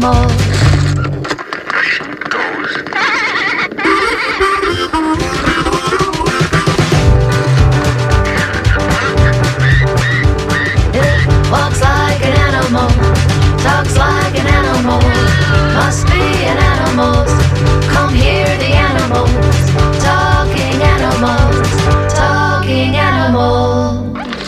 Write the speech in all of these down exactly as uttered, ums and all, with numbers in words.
animals. It walks like an animal, talks like an animal, must be an animal. Come hear the animals, talking animals, talking animals.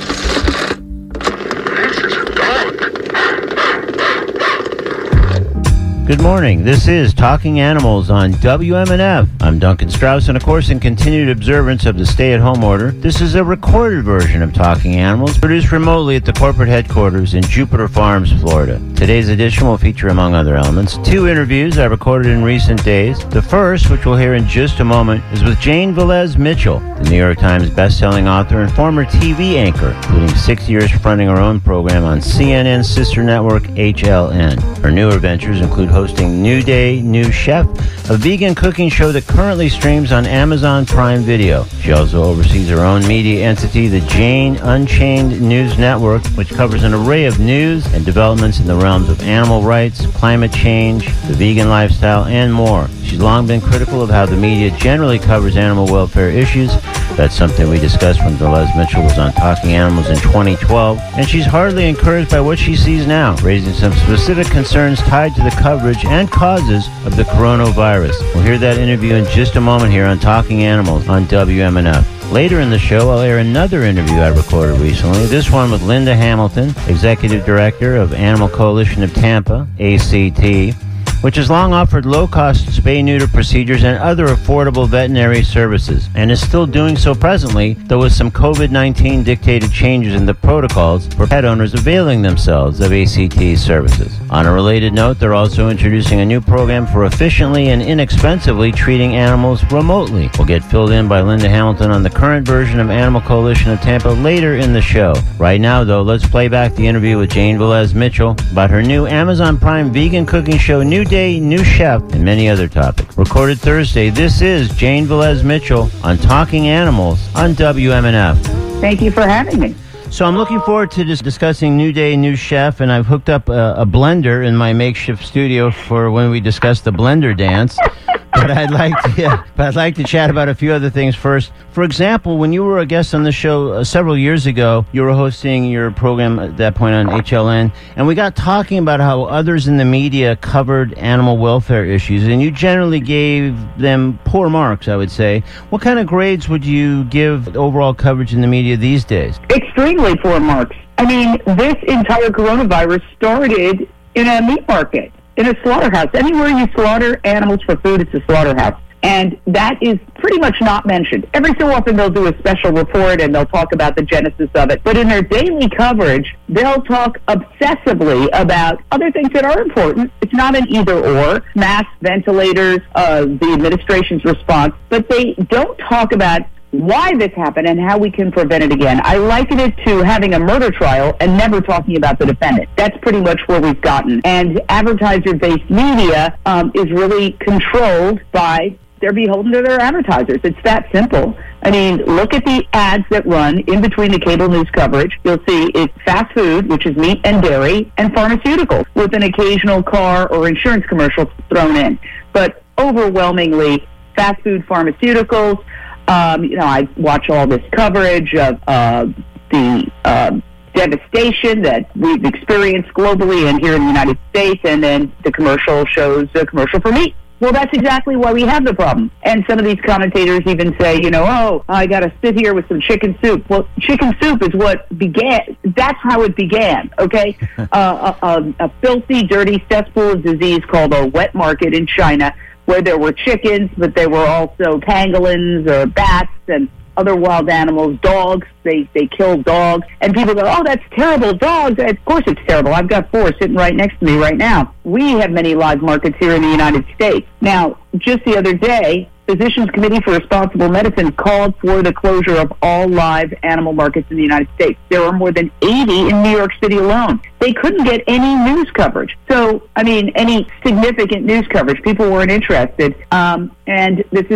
Good morning. This is Talking Animals on W M N F. I'm Duncan Strauss, and of course, in continued observance of the stay-at-home order, this is a recorded version of Talking Animals, produced remotely at the corporate headquarters in Jupiter Farms, Florida. Today's edition will feature, among other elements, two interviews I recorded in recent days. The first, which we'll hear in just a moment, is with Jane Velez Mitchell, the New York Times best-selling author and former T V anchor, including six years fronting her own program on C N N's sister network, H L N. Her newer ventures include hosting New Day, New Chef, a vegan cooking show that currently streams on Amazon Prime Video. She also oversees her own media entity, the Jane Unchained News Network, which covers an array of news and developments in the realms of animal rights, climate change, the vegan lifestyle, and more. She's long been critical of how the media generally covers animal welfare issues. That's something we discussed when Velez Mitchell was on Talking Animals in twenty twelve, and she's hardly encouraged by what she sees now, raising some specific concerns tied to the coverage and causes of the coronavirus. We'll hear that interview in just a moment here on Talking Animals on W M N F. Later in the show, I'll air another interview I recorded recently, this one with Linda Hamilton, Executive Director of Animal Coalition of Tampa, A C T, which has long offered low-cost spay-neuter procedures and other affordable veterinary services, and is still doing so presently, though with some COVID nineteen dictated changes in the protocols for pet owners availing themselves of A C T's services. On a related note, they're also introducing a new program for efficiently and inexpensively treating animals remotely. We'll get filled in by Linda Hamilton on the current version of Animal Coalition of Tampa later in the show. Right now, though, let's play back the interview with Jane Velez Mitchell about her new Amazon Prime vegan cooking show, New Day, New Chef, and many other topics. Recorded Thursday, this is Jane Velez Mitchell on Talking Animals on W M N F. Thank you for having me. So I'm looking forward to just discussing New Day, New Chef, and I've hooked up a, a blender in my makeshift studio for when we discuss the blender dance. But I'd like to, yeah, but I'd like to chat about a few other things first. For example, when you were a guest on the show uh, several years ago, you were hosting your program at that point on H L N, and we got talking about how others in the media covered animal welfare issues, and you generally gave them poor marks, I would say. What kind of grades would you give overall coverage in the media these days? Extremely poor marks. I mean, this entire coronavirus started in a meat market, in a slaughterhouse. Anywhere you slaughter animals for food, it's a slaughterhouse. And that is pretty much not mentioned. Every so often they'll do a special report and they'll talk about the genesis of it. But in their daily coverage, they'll talk obsessively about other things that are important. It's not an either-or, masks, ventilators, uh, the administration's response. But they don't talk about why this happened and how we can prevent it again. I liken it to having a murder trial and never talking about the defendant. That's pretty much where we've gotten. And advertiser-based media um, is really controlled by, they're beholden to their advertisers. It's that simple. I mean, look at the ads that run in between the cable news coverage. You'll see it's fast food, which is meat and dairy, and pharmaceuticals, with an occasional car or insurance commercial thrown in. But overwhelmingly, fast food, pharmaceuticals. Um, you know, I watch all this coverage of uh, the uh, devastation that we've experienced globally and here in the United States, and then the commercial shows a commercial for meat. Well, that's exactly why we have the problem. And some of these commentators even say, you know, oh, I got to sit here with some chicken soup. Well, chicken soup is what began. That's how it began, okay? uh, a, a, a filthy, dirty cesspool of disease called a wet market in China, where there were chickens, but there were also pangolins or bats and other wild animals, dogs. They they killed dogs. And people go, oh, that's terrible, dogs. Of course it's terrible. I've got four sitting right next to me right now. We have many live markets here in the United States. Now, just the other day, Physicians Committee for Responsible Medicine called for the closure of all live animal markets in the United States. There are more than eighty in New York City alone. They couldn't get any news coverage. So, I mean, any significant news coverage. People weren't interested. Um, and this is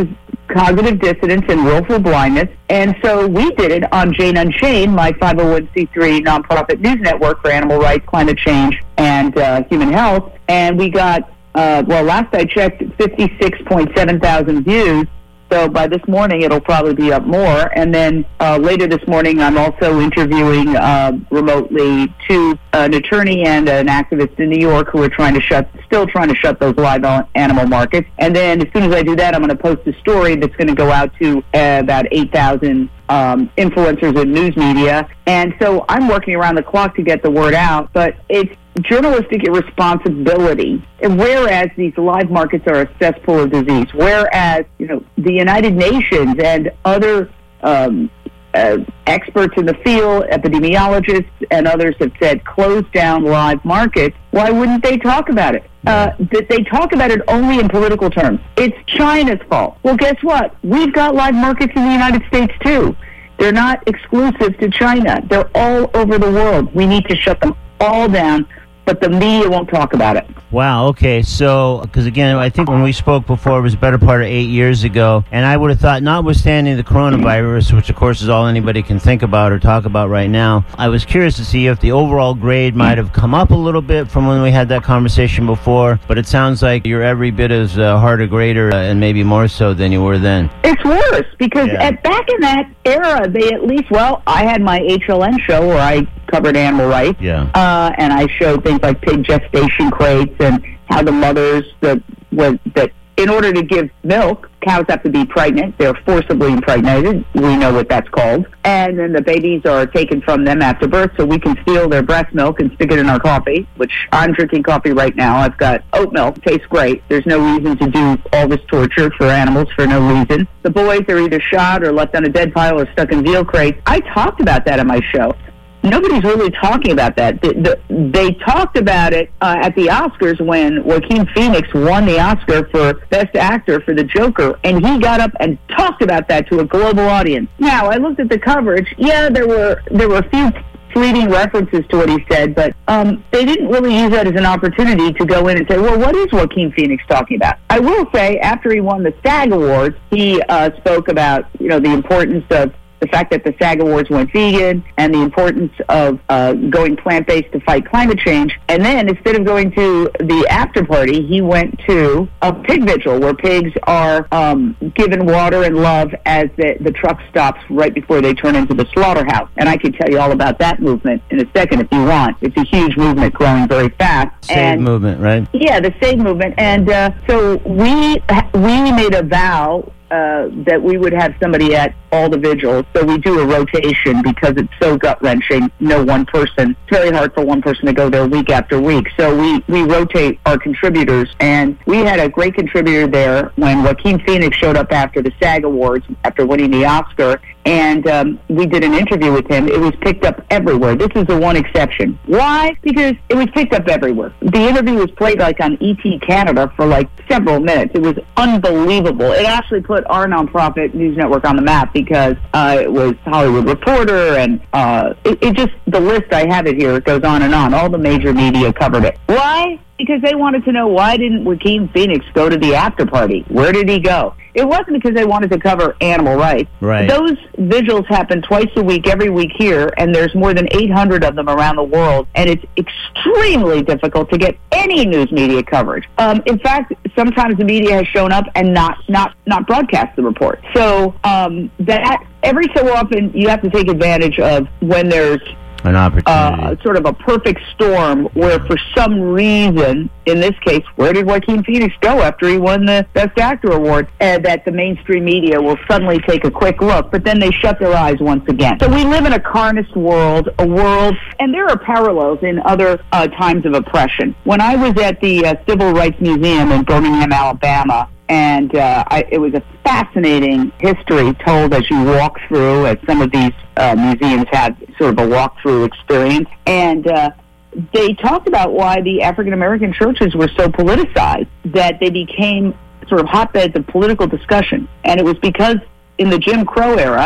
cognitive dissonance and willful blindness. And so we did it on Jane Unchained, my five oh one c three nonprofit news network for animal rights, climate change, and uh, human health. And we got, uh, well, last I checked, fifty-six point seven thousand views. So by this morning, it'll probably be up more. And then uh, later this morning, I'm also interviewing uh, remotely two, an attorney and an activist in New York who are trying to shut, still trying to shut those live animal markets. And then as soon as I do that, I'm going to post a story that's going to go out to uh, about eight thousand um, influencers in news media. And so I'm working around the clock to get the word out, but it's journalistic irresponsibility. And whereas these live markets are a cesspool of disease, whereas, you know, the United Nations and other um, uh, experts in the field, epidemiologists and others have said close down live markets, why wouldn't they talk about it? Uh, that they talk about it only in political terms. It's China's fault. Well, guess what? We've got live markets in the United States, too. They're not exclusive to China. They're all over the world. We need to shut them all down, but the media won't talk about it. Wow, okay, so, because again, I think when we spoke before, it was a better part of eight years ago, and I would have thought, notwithstanding the coronavirus, which of course is all anybody can think about or talk about right now, I was curious to see if the overall grade might have come up a little bit from when we had that conversation before, but it sounds like you're every bit as uh, hard a grader, uh, and maybe more so than you were then. It's worse, because Yeah. at, back in that era, they at least, well, I had my H L N show where I covered animal rights, Yeah. uh, and I showed things like pig gestation crates and how the mothers that was that in order to give milk, cows have to be pregnant. They're forcibly impregnated. We know what that's called. And then the babies are taken from them after birth so we can steal their breast milk and stick it in our coffee, which I'm drinking coffee right now. I've got oat milk. It tastes great. There's no reason to do all this torture for animals for no reason. The boys are either shot or left on a dead pile or stuck in veal crates. I talked about that on my show. Nobody's really talking about that. The, the, they talked about it uh, at the Oscars when Joaquin Phoenix won the Oscar for Best Actor for The Joker, and he got up and talked about that to a global audience. Now, I looked at the coverage. Yeah, there were there were a few fleeting references to what he said, but um, they didn't really use that as an opportunity to go in and say, well, what is Joaquin Phoenix talking about? I will say, after he won the SAG Awards, he uh, spoke about, you know, the importance of the fact that the SAG Awards went vegan and the importance of uh, going plant-based to fight climate change. And then instead of going to the after party, he went to a pig vigil where pigs are um, given water and love as the, the truck stops right before they turn into the slaughterhouse. And I can tell you all about that movement in a second if you want. It's a huge movement growing very fast. Save and, movement, right? Yeah, the Save movement. And uh, so we we made a vow Uh, that we would have somebody at all the vigils. So we do a rotation because it's so gut-wrenching, no one person. It's very hard for one person to go there week after week. So we, we rotate our contributors, and we had a great contributor there when Joaquin Phoenix showed up after the SAG Awards, after winning the Oscar, and um, we did an interview with him. It was picked up everywhere. This is the one exception. Why? Because it was picked up everywhere. The interview was played like on E T Canada for like several minutes. It was unbelievable. It actually put our nonprofit news network on the map because uh, it was Hollywood Reporter, and uh, it, it just, the list, I have it here, it goes on and on. All the major media covered it. Why? Because they wanted to know, why didn't Joaquin Phoenix go to the after party? Where did he go? It wasn't because they wanted to cover animal rights. Right. Those vigils happen twice a week, every week here, and there's more than eight hundred of them around the world, and it's extremely difficult to get any news media coverage. Um, in fact, sometimes the media has shown up and not not not broadcast the report. So um, that every so often you have to take advantage of when there's An opportunity. Uh, sort of a perfect storm where for some reason, in this case, where did Joaquin Phoenix go after he won the Best Actor Award? Uh, that the mainstream media will suddenly take a quick look, but then they shut their eyes once again. So we live in a carnist world, a world, and there are parallels in other uh, times of oppression. When I was at the uh, Civil Rights Museum in Birmingham, Alabama, and uh, I, it was a fascinating history told as you walk through, as some of these uh, museums have sort of a walk-through experience. And uh, they talked about why the African-American churches were so politicized, that they became sort of hotbeds of political discussion. And it was because in the Jim Crow era,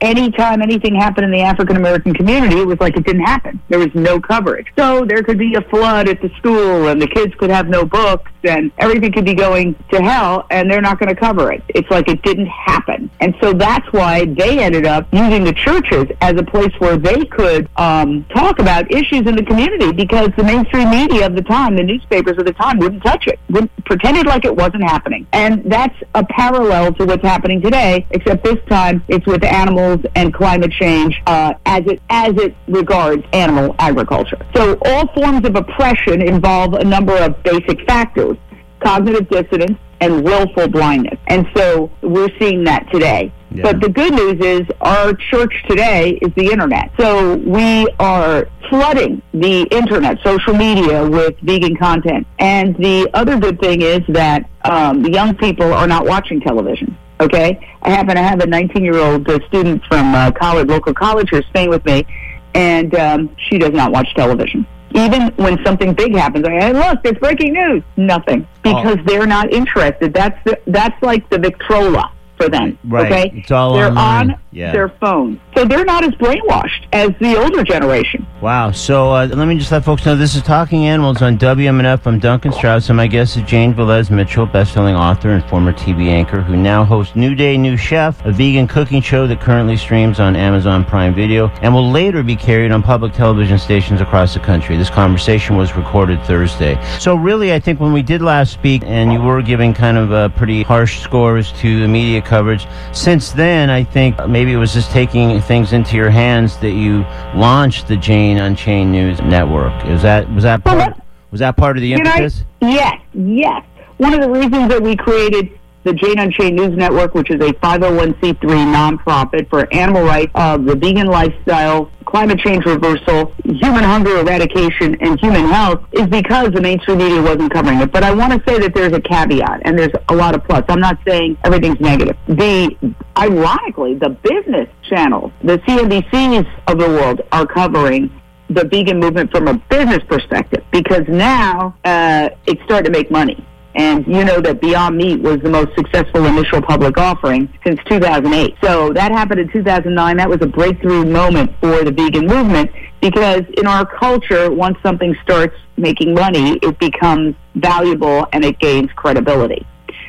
anytime anything happened in the African American community, it was like it didn't happen. There was no coverage. So there could be a flood at the school, and the kids could have no books, and everything could be going to hell, and they're not going to cover it. It's like it didn't happen. And so that's why they ended up using the churches as a place where they could um, talk about issues in the community, because the mainstream media of the time, the newspapers of the time, wouldn't touch it, wouldn't, pretended like it wasn't happening. And that's a parallel to what's happening today, except this time it's with animals and climate change uh, as it as it regards animal agriculture. So all forms of oppression involve a number of basic factors: cognitive dissonance and willful blindness. And so we're seeing that today. Yeah. But the good news is our church today is the internet. So we are flooding the internet, social media, with vegan content. And the other good thing is that um, the young people are not watching television. Okay? I happen to have a nineteen-year-old uh, student from uh, college, local college here staying with me, and um, she does not watch television. Even when something big happens, I hey, look, there's breaking news. Nothing, because oh. they're not interested. That's the, that's like the Victrola for them. Right. Okay, it's all they're online. on yeah. their phone, so they're not as brainwashed as the older generation. Wow. So uh, let me just let folks know this is Talking Animals on W M N F. I'm Duncan Strauss, and my guest is Jane Velez Mitchell, best-selling author and former T V anchor, who now hosts New Day, New Chef, a vegan cooking show that currently streams on Amazon Prime Video and will later be carried on public television stations across the country. This conversation was recorded Thursday. So really, I think when we did last speak, and you were giving kind of uh, pretty harsh scores to the media coverage, since then, I think maybe it was just taking things into your hands that you launched the Jane Unchained News Network. Is that was that part was that part of the impetus? I, yes, yes. One of the reasons that we created the Jane Unchained News Network, which is a five oh one c three nonprofit for animal rights, uh, the vegan lifestyle, climate change reversal, human hunger eradication, and human health, is because the mainstream media wasn't covering it. But I want to say that there's a caveat, and there's a lot of plus. I'm not saying everything's negative. The ironically, the business channels, the C N B Cs of the world, are covering the vegan movement from a business perspective, because now uh, it's starting to make money. And you know that Beyond Meat was the most successful initial public offering since two thousand eight. So that happened in two thousand nine. That was a breakthrough moment for the vegan movement, because in our culture, once something starts making money, it becomes valuable and it gains credibility.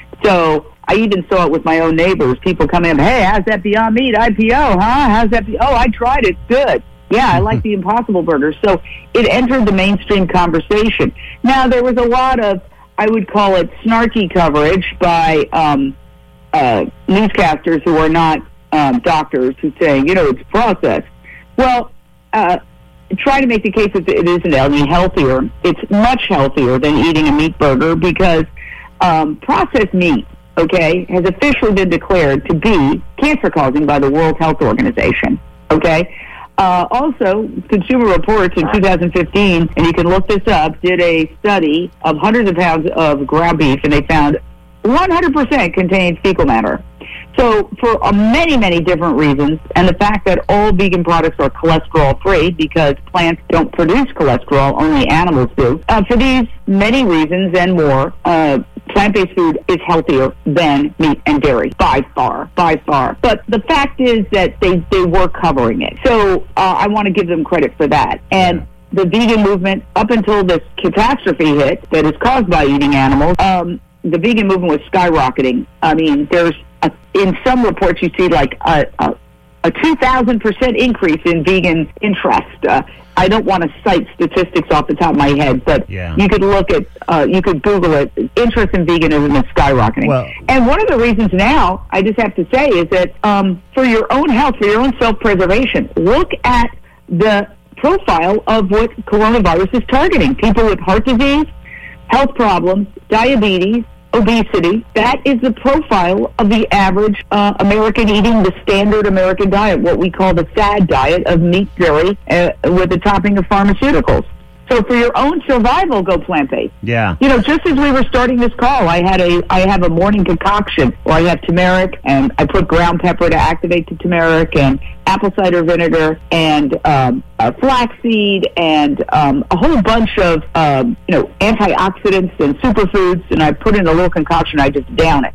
So I even saw it with my own neighbors. People come in, hey, how's that Beyond Meat I P O, huh? How's that? Be- oh, I tried it. Good. Yeah, I like the Impossible Burger. So it entered the mainstream conversation. Now, there was a lot of, I would call it snarky coverage by um, uh, newscasters who are not um, doctors, who saying, you know, it's processed. Well, uh, try to make the case that it isn't any healthier. It's much healthier than eating a meat burger, because um, processed meat, okay, has officially been declared to be cancer-causing by the World Health Organization, okay? Uh, also, Consumer Reports in two thousand fifteen, and you can look this up, did a study of hundreds of pounds of ground beef, and they found one hundred percent contains fecal matter. So for uh, many, many different reasons, and the fact that all vegan products are cholesterol-free, because plants don't produce cholesterol, only animals do. Uh, for these many reasons and more, uh, plant-based food is healthier than meat and dairy, by far, by far. But the fact is that they, they were covering it. So uh, I want to give them credit for that. And yeah. The vegan movement, up until this catastrophe hit that is caused by eating animals, um, the vegan movement was skyrocketing. I mean, there's a, in some reports you see like a, a, a two thousand percent increase in vegan interest. Uh, I don't want to cite statistics off the top of my head, but yeah. you could look at, uh, you could Google it. Interest in veganism is skyrocketing. Well, and one of the reasons now, I just have to say, is that um, for your own health, for your own self-preservation, look at the profile of what coronavirus is targeting. People with heart disease, health problems, diabetes, obesity. That is the profile of the average uh, American eating the standard American diet, what we call the SAD diet of meat, dairy, uh, with a topping of pharmaceuticals. So for your own survival, go plant-based. Yeah. You know, just as we were starting this call, I had a, I have a morning concoction where I have turmeric, and I put ground pepper to activate the turmeric, and apple cider vinegar, and um, uh, flaxseed, and um, a whole bunch of, um, you know, antioxidants and superfoods, and I put in a little concoction, I just down it.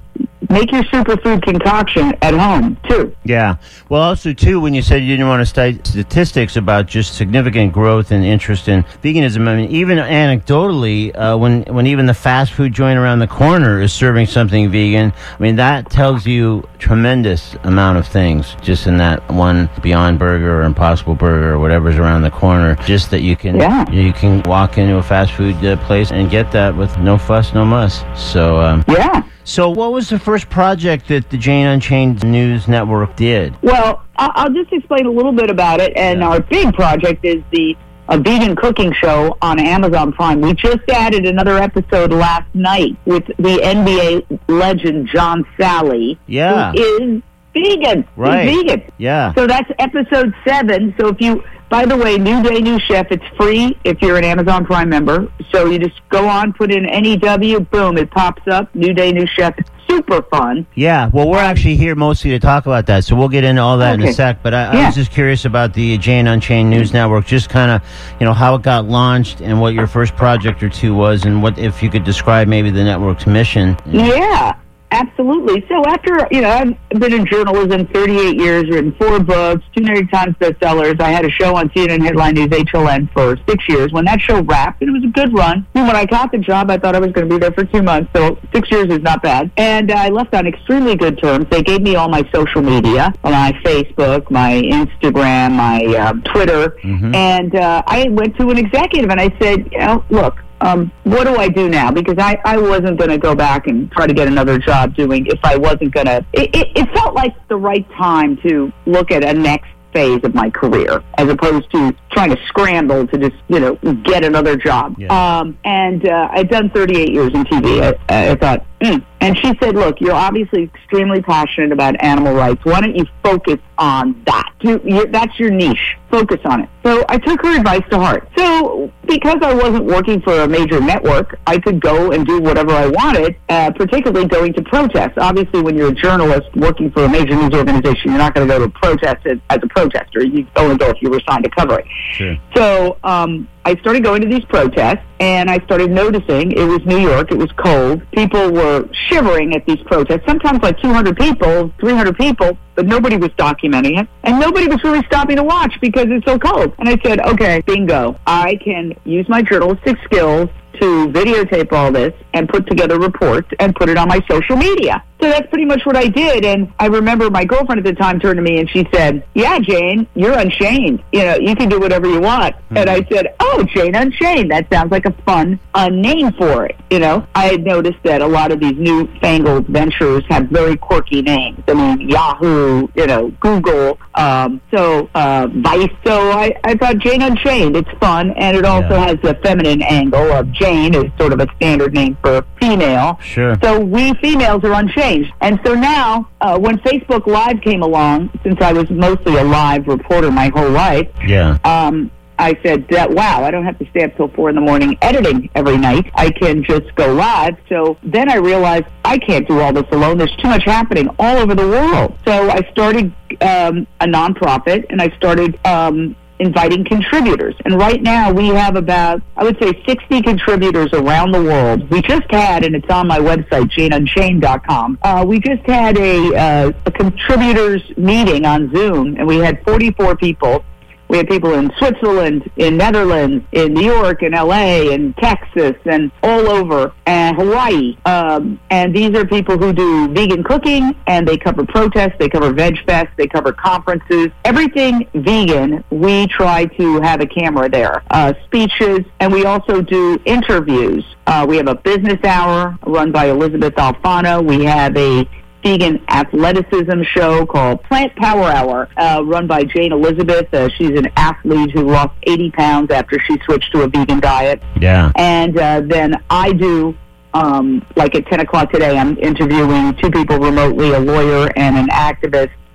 make your superfood concoction at home, too. Yeah. Well, also, too, when you said you didn't want to state statistics about just significant growth and interest in veganism, I mean, even anecdotally, uh, when, when even the fast food joint around the corner is serving something vegan, I mean, that tells you tremendous amount of things just in that one Beyond Burger or Impossible Burger or whatever's around the corner, just that you can yeah. you can walk into a fast food uh, place and get that with no fuss, no muss. So, um, yeah. So what was the first project that the Jane Unchained News Network did? Well, I'll just explain a little bit about it. And yeah. our big project is the a vegan cooking show on Amazon Prime. We just added another episode last night with the N B A legend John Sally, yeah. who is vegan. Right. He's vegan. Yeah. So that's episode seven. So if you, by the way, New Day, New Chef, it's free if you're an Amazon Prime member. So you just go on, put in N E W, boom, it pops up. New Day, New Chef. Super fun. Yeah, well, we're actually here mostly to talk about that, so we'll get into all that okay. in a sec. But I, yeah. I was just curious about the Jane Unchained News Network, just kind of, you know, how it got launched and what your first project or two was, and what if you could describe maybe the network's mission. Yeah. Absolutely. So after, you know, I've been in journalism thirty-eight years, written four books, two New York Times bestsellers. I had a show on C N N Headline News H L N for six years. When that show wrapped, and it was a good run. And when I got the job, I thought I was going to be there for two months, so six years is not bad. And uh, I left on extremely good terms. They gave me all my social media, my Facebook, my Instagram, my uh, Twitter. Mm-hmm. And uh, I went to an executive and I said, you know, look, Um, what do I do now? Because I, I wasn't going to go back and try to get another job doing if I wasn't going to. It, it, it felt like the right time to look at a next phase of my career as opposed to trying to scramble to just, you know, get another job. Yeah. Um, and uh, I'd done thirty-eight years in T V. I, I thought, mm. And she said, look, you're obviously extremely passionate about animal rights. Why don't you focus on that? You, you, that's your niche. Focus on it. So I took her advice to heart. So because I wasn't working for a major network, I could go and do whatever I wanted, uh, particularly going to protests. Obviously, when you're a journalist working for a major news organization, you're not going to go to a protest as, as a protester. You only go if you were signed to cover it. Sure. So um, I started going to these protests, and I started noticing it was New York. It was cold. People were shivering at these protests, sometimes like two hundred people, three hundred people, but nobody was documenting it. And nobody was really stopping to watch because it's so cold. And I said, okay, bingo. I can use my journalistic skills to videotape all this and put together reports and put it on my social media. So that's pretty much what I did. And I remember my girlfriend at the time turned to me and she said, yeah, Jane, you're unchained. You know, you can do whatever you want. Mm-hmm. And I said, oh, Jane Unchained. That sounds like a fun uh, name for it. You know, I had noticed that a lot of these newfangled ventures have very quirky names. I mean, Yahoo, you know, Google, um, so uh, Vice. So I, I thought Jane Unchained. It's fun. And it also yeah. has the feminine angle of Jane is sort of a standard name for female. Sure. So we females are unchanged. And so now, uh, when Facebook Live came along, since I was mostly a live reporter my whole life, yeah. um, I said, that, wow, I don't have to stay up till four in the morning editing every night. I can just go live. So then I realized I can't do all this alone. There's too much happening all over the world. So I started um, a nonprofit, and I started um, inviting contributors. And right now we have about, I would say, sixty contributors around the world. We just had, and it's on my website, jane unchained dot com, uh, we just had a, uh, a contributors meeting on Zoom, and we had forty-four people. We had people in Switzerland, in Netherlands, in New York, in L A, in Texas, and all over, and Hawaii. Um, and these are people who do vegan cooking, and they cover protests, they cover Veg Fest, they cover conferences. Everything vegan, we try to have a camera there. Uh, speeches, and we also do interviews. Uh, we have a business hour run by Elizabeth Alfano. We have a vegan athleticism show called Plant Power Hour, uh, run by Jane Elizabeth. Uh, she's an athlete who lost eighty pounds after she switched to a vegan diet. Yeah. And uh, then I do, um, like at ten o'clock today, I'm interviewing two people remotely, a lawyer and an activist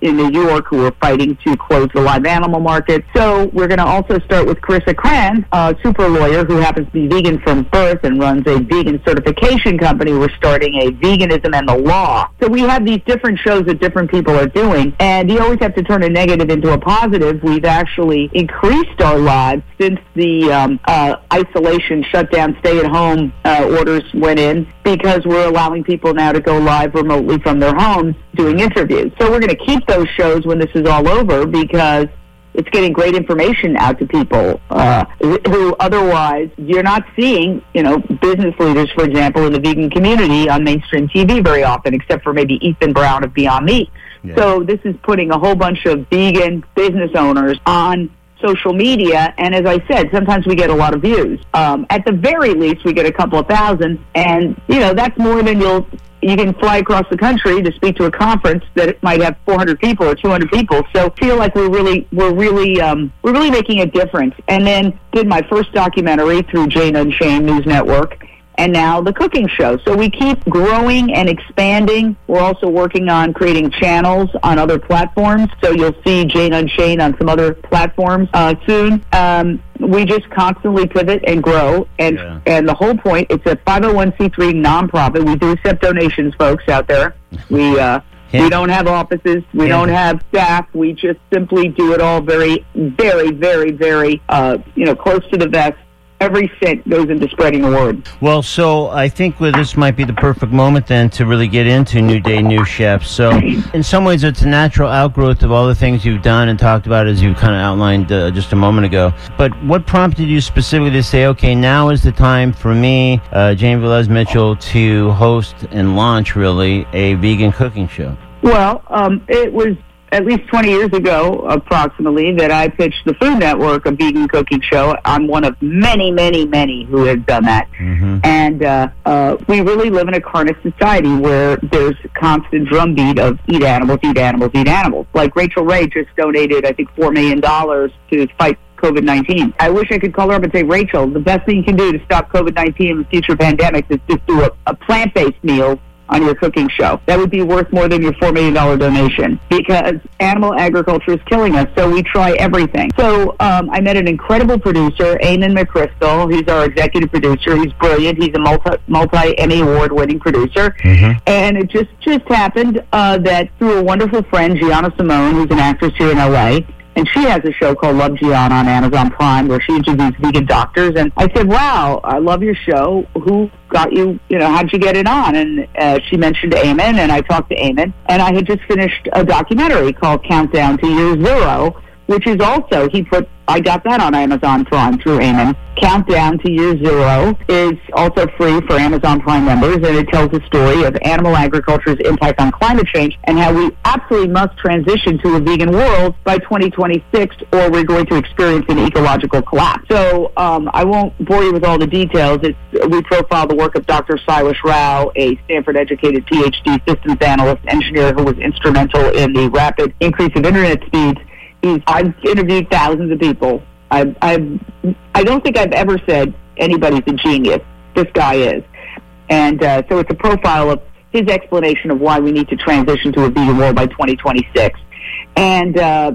in New York who are fighting to close the live animal market. So we're going to also start with Carissa Cran, a super lawyer who happens to be vegan from birth and runs a vegan certification company. We're starting a Veganism and the Law. So we have these different shows that different people are doing, and you always have to turn a negative into a positive. We've actually increased our lives since the um, uh, isolation, shutdown, stay-at-home uh, orders went in, because we're allowing people now to go live remotely from their homes doing interviews. So we're going to keep those shows when this is all over, because it's getting great information out to people uh, who otherwise you're not seeing, you know, business leaders, for example, in the vegan community on mainstream T V very often, except for maybe Ethan Brown of Beyond Meat. Yeah. So this is putting a whole bunch of vegan business owners on social media, and as I said, sometimes we get a lot of views. Um, at the very least, we get a couple of thousand, and, you know, that's more than you'll you can fly across the country to speak to a conference that might have four hundred people or two hundred people. So feel like we're really, we're really, um, we're really making a difference. And then did my first documentary through Jane Unchained News Network, and now the cooking show. So we keep growing and expanding. We're also working on creating channels on other platforms. So you'll see Jane Unchained on some other platforms uh, soon. Um, we just constantly pivot and grow. And yeah. and the whole point, it's a five oh one c three nonprofit. We do accept donations, folks out there. We uh, yeah. we don't have offices. We yeah. don't have staff. We just simply do it all very, very, very, very, uh, you know, close to the vest. Every cent goes into spreading the word. Well, so I think well, this might be the perfect moment then to really get into New Day New Chefs. So in some ways it's a natural outgrowth of all the things you've done and talked about, as you kind of outlined uh, just a moment ago. But what prompted you specifically to say, okay, now is the time for me, uh, Jane Velez Mitchell, to host and launch, really, a vegan cooking show? Well, um, it was at least twenty years ago, approximately, that I pitched the Food Network, a vegan cooking show. I'm one of many, many, many who have done that. Mm-hmm. And uh, uh, we really live in a carnage society where there's a constant drumbeat of eat animals, eat animals, eat animals. Like Rachel Ray just donated, I think, four million dollars to fight COVID nineteen. I wish I could call her up and say, Rachel, the best thing you can do to stop COVID nineteen and future pandemics is just do a, a plant-based meal on your cooking show. That would be worth more than your four million dollars donation, because animal agriculture is killing us, so we try everything. So um, I met an incredible producer, Eamon McChrystal. He's our executive producer. He's brilliant. He's a multi, multi-Emmy award-winning producer. Mm-hmm. And it just, just happened uh, that through a wonderful friend, Gianna Simone, who's an actress here in L A, and she has a show called Love Gianna on Amazon Prime where she interviews vegan doctors. And I said, wow, I love your show. Who got you, you know, how'd you get it on? And uh, she mentioned Eamon, and I talked to Eamon. And I had just finished a documentary called Countdown to Year Zero, which is also, he put, I got that on Amazon Prime through Eamon. Countdown to Year Zero is also free for Amazon Prime members, and it tells the story of animal agriculture's impact on climate change and how we absolutely must transition to a vegan world by twenty twenty-six, or we're going to experience an ecological collapse. So um, I won't bore you with all the details. It's, we profile the work of Doctor Silas Rao, a Stanford-educated P H D systems analyst engineer who was instrumental in the rapid increase of internet speeds. He's, I've interviewed thousands of people. I've, I've, I don't think I've ever said anybody's a genius. This guy is. And uh, so it's a profile of his explanation of why we need to transition to a vegan world by twenty twenty-six. And uh,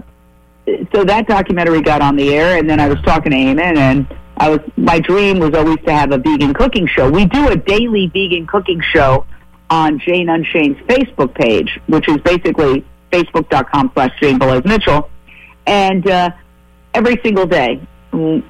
so that documentary got on the air, and then I was talking to Eamon, and I was, my dream was always to have a vegan cooking show. We do a daily vegan cooking show on Jane Unchained's Facebook page, which is basically facebook.com slash Jane Velez Mitchell. And uh, every single day, we,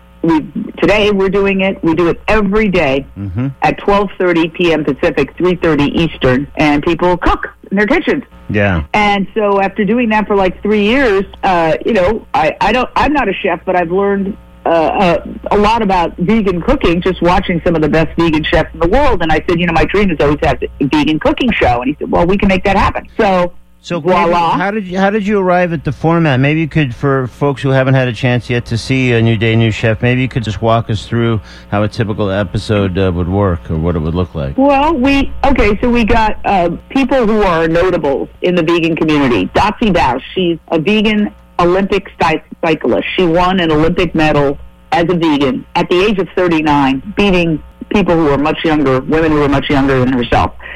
today we're doing it, we do it every day mm-hmm. at twelve thirty p.m. Pacific, three thirty Eastern, and people cook in their kitchens. Yeah. And so after doing that for like three years, uh, you know, I, I don't, I'm not a chef, but I've learned uh, uh, a lot about vegan cooking just watching some of the best vegan chefs in the world. And I said, you know, my dream is always to have a vegan cooking show. And he said, well, we can make that happen. So So voila. How did you how did you arrive at the format? Maybe you could, for folks who haven't had a chance yet to see a New Day New Chef, maybe you could just walk us through how a typical episode uh, would work, or what it would look like. Well, we okay. So we got uh, people who are notables in the vegan community. Dotsie Bausch, she's a vegan Olympic cyclist. She won an Olympic medal as a vegan at the age of thirty-nine, beating people who are much younger, women who are much younger than herself.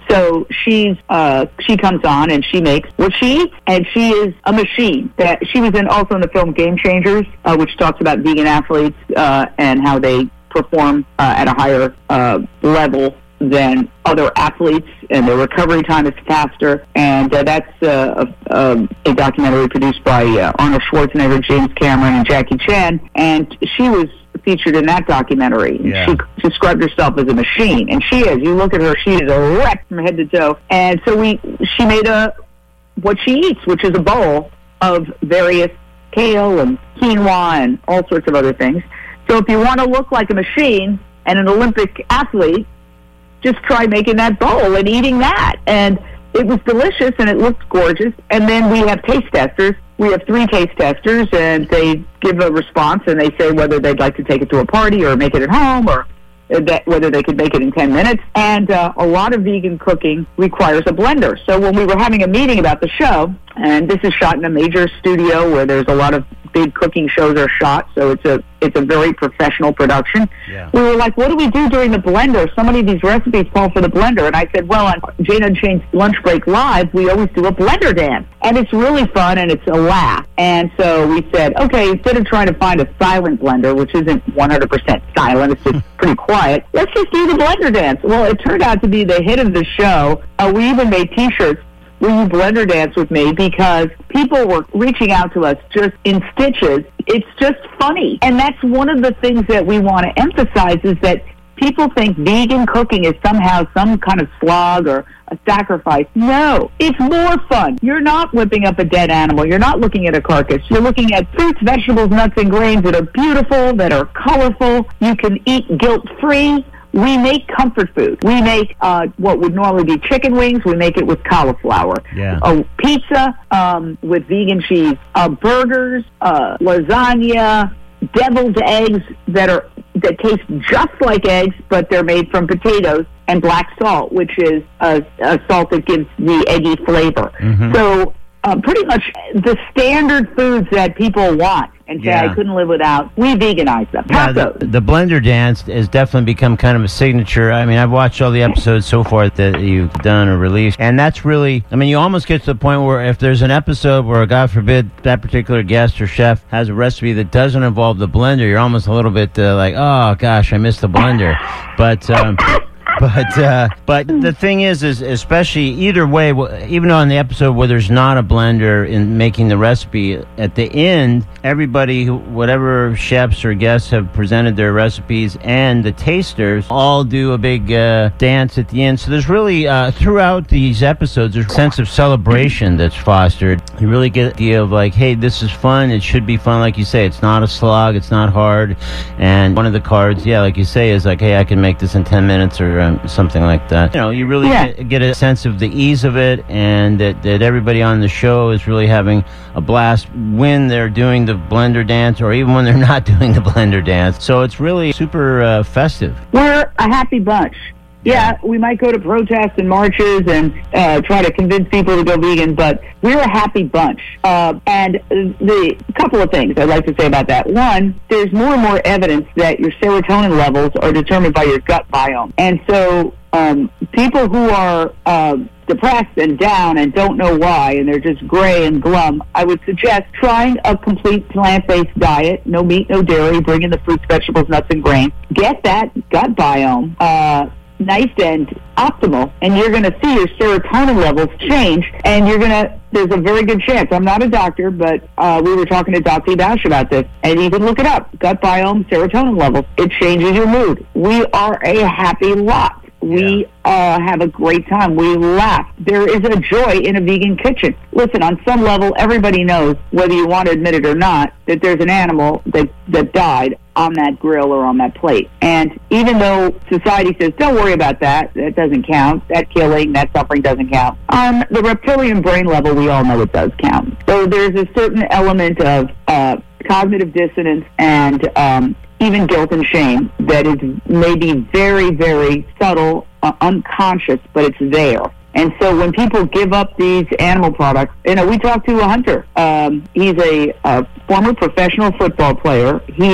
So she's uh, she comes on and she makes what she eats, and she is a machine. That she was in also in the film Game Changers, uh, which talks about vegan athletes uh, and how they perform uh, at a higher uh, level than other athletes, and their recovery time is faster. And uh, that's uh, a, a, a documentary produced by uh, Arnold Schwarzenegger, James Cameron, and Jackie Chan. And she was featured in that documentary. Yeah. She described herself as a machine, and she is. You look at her; she is a wreck from head to toe. And so we, she made a what she eats, which is a bowl of various kale and quinoa and all sorts of other things. So if you want to look like a machine and an Olympic athlete, just try making that bowl and eating that. And it was delicious and it looked gorgeous. And then we have taste testers. We have three taste testers, and they give a response, and they say whether they'd like to take it to a party or make it at home, or that whether they could make it in ten minutes. And uh, a lot of vegan cooking requires a blender. So when we were having a meeting about the show, and this is shot in a major studio where there's a lot of big cooking shows are shot, so it's a it's a very professional production. Yeah. We were like, what do we do during the blender? So many of these recipes call for the blender. And I said, well, on Jane Unchained's Lunch Break Live, we always do a blender dance. And it's really fun, and it's a laugh. And so we said, okay, instead of trying to find a silent blender, which isn't one hundred percent silent, it's just pretty quiet, let's just do the blender dance. Well, it turned out to be the hit of the show. Uh, we even made T-shirts, Will You Blender Dance With Me, because people were reaching out to us just in stitches. It's just funny. And that's one of the things that we want to emphasize, is that people think vegan cooking is somehow some kind of slog or a sacrifice. No, it's more fun. You're not whipping up a dead animal. You're not looking at a carcass. You're looking at fruits, vegetables, nuts, and grains that are beautiful, that are colorful. You can eat guilt-free. We make comfort food. We make uh, what would normally be chicken wings. We make it with cauliflower. Yeah. A pizza um, with vegan cheese. Uh, burgers, uh, lasagna, deviled eggs that are that taste just like eggs, but they're made from potatoes, and black salt, which is a, a salt that gives the eggy flavor. Mm-hmm. So uh, pretty much the standard foods that people want and say, Yeah. I couldn't live without, we veganize them. Yeah, the, Tacos. the blender dance has definitely become kind of a signature. I mean, I've watched all the episodes so far that you've done or released, and that's really, I mean, you almost get to the point where if there's an episode where, God forbid, that particular guest or chef has a recipe that doesn't involve the blender, you're almost a little bit uh, like, oh, gosh, I missed the blender. But... Um, But uh, but the thing is, is especially either way, even on the episode where there's not a blender in making the recipe, at the end, everybody, who, whatever chefs or guests have presented their recipes, and the tasters all do a big uh, dance at the end. So there's really, uh, throughout these episodes, there's a sense of celebration that's fostered. You really get the idea of like, hey, this is fun. It should be fun. Like you say, it's not a slog. It's not hard. And one of the cards, yeah, like you say, is like, hey, I can make this in ten minutes or um, something like that. You know, you really Yeah. get, get a sense of the ease of it, and that, that everybody on the show is really having a blast when they're doing the blender dance, or even when they're not doing the blender dance. So it's really super uh, festive. We're a happy bunch. Yeah, we might go to protests and marches and uh, try to convince people to go vegan, but we're a happy bunch. Uh, and the couple of things I'd like to say about that. One, there's more and more evidence that your serotonin levels are determined by your gut biome. And so um, people who are uh, depressed and down and don't know why, and they're just gray and glum, I would suggest trying a complete plant-based diet, no meat, no dairy, bring in the fruits, vegetables, nuts, and grains. Get that gut biome uh, nice and optimal, and you're going to see your serotonin levels change, and you're going to, there's a very good chance, I'm not a doctor, but uh, we were talking to Doctor Bash about this, and you can look it up, gut biome, serotonin levels, it changes your mood. We are a happy lot. We uh, have a great time. We laugh. There is a joy in a vegan kitchen. Listen, on some level, everybody knows, whether you want to admit it or not, that there's an animal that, that died on that grill or on that plate. And even though society says, don't worry about that, that doesn't count, that killing, that suffering doesn't count, on the reptilian brain level, we all know it does count. So there's a certain element of uh, cognitive dissonance and um, even guilt and shame that is maybe very, very subtle, uh, unconscious, but it's there. And so when people give up these animal products, you know, we talked to a hunter. Um, he's a, a former professional football player. He's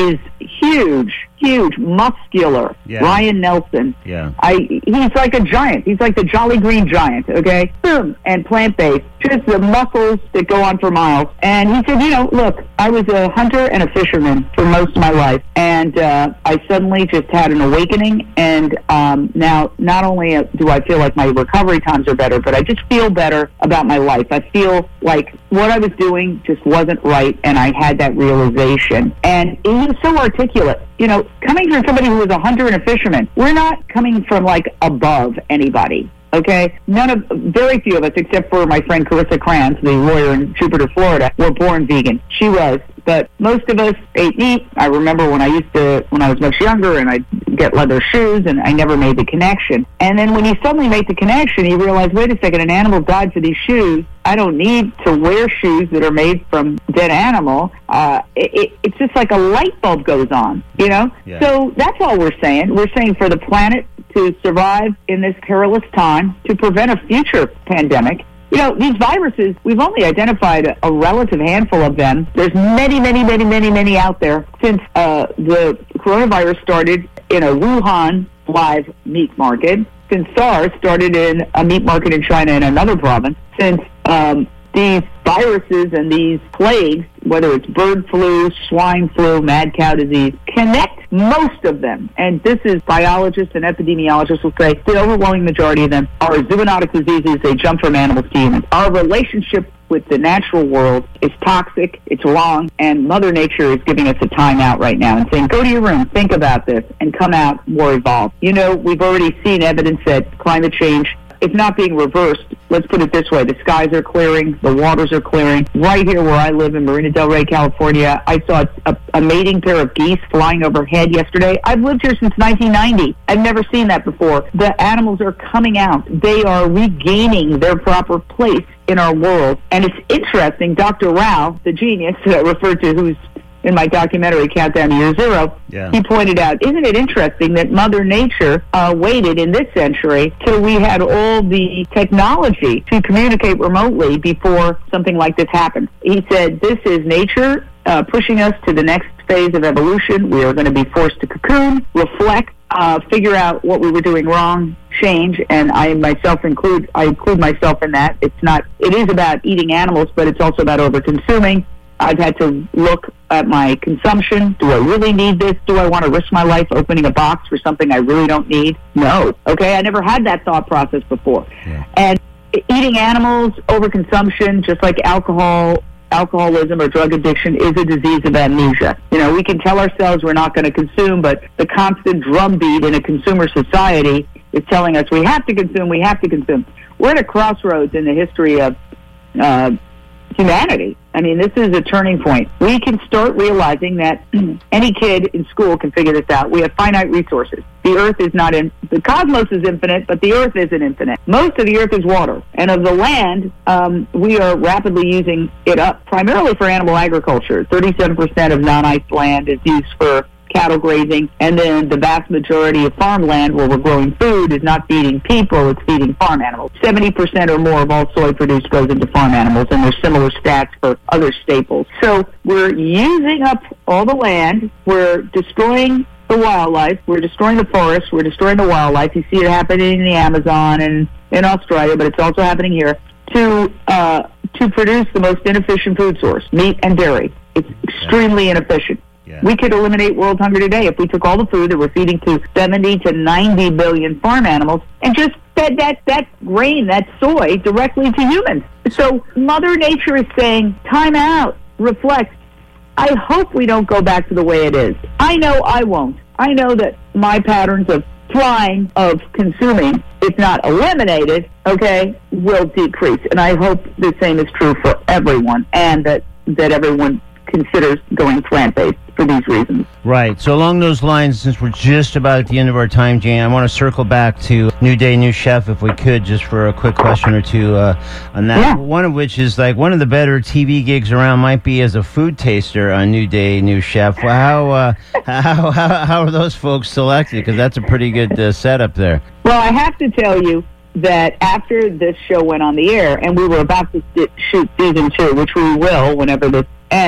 huge, huge, muscular Yeah. Ryan Nelson. Yeah. I he's like a giant. He's like the Jolly Green Giant, okay? Boom, and plant-based, just the muscles that go on for miles. And he said, you know, look, I was a hunter and a fisherman for most of my life, and uh, I suddenly just had an awakening, and um, now not only do I feel like my recovery times are better, but I just feel better about my life. I feel like what I was doing just wasn't right, and I had that realization. And he was so articulate. You know, coming from somebody who was a hunter and a fisherman, we're not coming from, like, above anybody. Okay? None of, very few of us, except for my friend Carissa Kranz, the lawyer in Jupiter, Florida, were born vegan. She was. But most of us ate meat. I remember when I used to, when I was much younger, and I'd get leather shoes, and I never made the connection. And then when you suddenly make the connection, you realize, wait a second, an animal died for these shoes. I don't need to wear shoes that are made from dead animal. Uh, it, it, it's just like a light bulb goes on, you know? Yeah. So that's all we're saying. We're saying for the planet to survive in this perilous time, to prevent a future pandemic. You know, these viruses, we've only identified a, a relative handful of them. There's many, many, many, many, many out there since uh, the coronavirus started in a Wuhan live meat market, since SARS started in a meat market in China in another province, since um, these viruses and these plagues, whether it's bird flu, swine flu, mad cow disease, connect most of them. And this is biologists and epidemiologists will say the overwhelming majority of them are zoonotic diseases. They jump from animals to humans. Our relationship with the natural world is toxic, it's wrong, and Mother Nature is giving us a timeout right now and saying, go to your room, think about this, and come out more evolved. You know, we've already seen evidence that climate change is not being reversed. Let's put it this way. The skies are clearing. The waters are clearing. Right here where I live in Marina del Rey, California, I saw a, a mating pair of geese flying overhead yesterday. I've lived here since nineteen ninety. I've never seen that before. The animals are coming out. They are regaining their proper place in our world. And it's interesting, Doctor Rao, the genius that I referred to, who's in my documentary, Countdown to Year Zero, Yeah. he pointed out, isn't it interesting that Mother Nature uh, waited in this century till we had all the technology to communicate remotely before something like this happened? He said, this is nature uh, pushing us to the next phase of evolution. We are going to be forced to cocoon, reflect, uh, figure out what we were doing wrong, change, and I myself include, I include myself in that. It's not, it is about eating animals, but it's also about over-consuming. I've had to look at my consumption. Do I really need this? Do I want to risk my life opening a box for something I really don't need? No. Okay, I never had that thought process before. Yeah. And eating animals, overconsumption, just like alcohol, alcoholism or drug addiction, is a disease of amnesia. You know, we can tell ourselves we're not going to consume, but the constant drumbeat in a consumer society is telling us we have to consume, we have to consume. We're at a crossroads in the history of uh, humanity. I mean, this is a turning point. We can start realizing that any kid in school can figure this out. We have finite resources. The earth is not in, the cosmos is infinite, but the earth isn't infinite. Most of the earth is water. And of the land, um, we are rapidly using it up, primarily for animal agriculture. thirty-seven percent of non-ice land is used for cattle grazing, and then the vast majority of farmland where we're growing food is not feeding people, it's feeding farm animals. seventy percent or more of all soy produced goes into farm animals, and there's similar stats for other staples. So we're using up all the land, we're destroying the wildlife, we're destroying the forests, we're destroying the wildlife. You see it happening in the Amazon and in Australia, but it's also happening here, to uh, to produce the most inefficient food source, meat and dairy. It's extremely inefficient. Yeah. We could eliminate world hunger today if we took all the food that we're feeding to seventy to ninety billion farm animals and just fed that, that grain, that soy, directly to humans. So Mother Nature is saying, time out, reflect. I hope we don't go back to the way it is. I know I won't. I know that my patterns of flying, of consuming, if not eliminated, okay, will decrease. And I hope the same is true for everyone, and that, that everyone considers going plant-based for these reasons. Right. So along those lines, since we're just about at the end of our time, Jane, I want to circle back to New Day, New Chef, if we could, just for a quick question or two uh, on that. Yeah. One of which is, like, one of the better T V gigs around might be as a food taster on New Day, New Chef. Well, how, uh, how, how, how are those folks selected? Because that's a pretty good uh, setup there. Well, I have to tell you that after this show went on the air, and we were about to shoot season two, which we will whenever this ends,